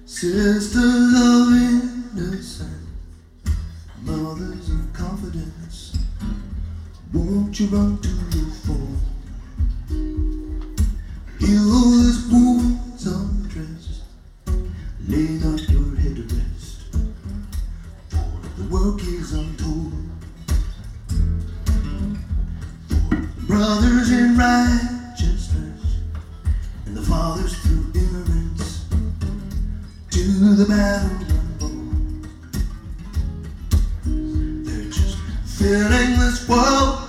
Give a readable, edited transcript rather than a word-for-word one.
Sisters of innocence, mothers of confidence, won't you run to your phone? Heal this wounds undressed, lay not your head to rest, for the work is untold. For the brothers in righteousness, and the fathers through ignorance, to the battle unfold. They're just filling this world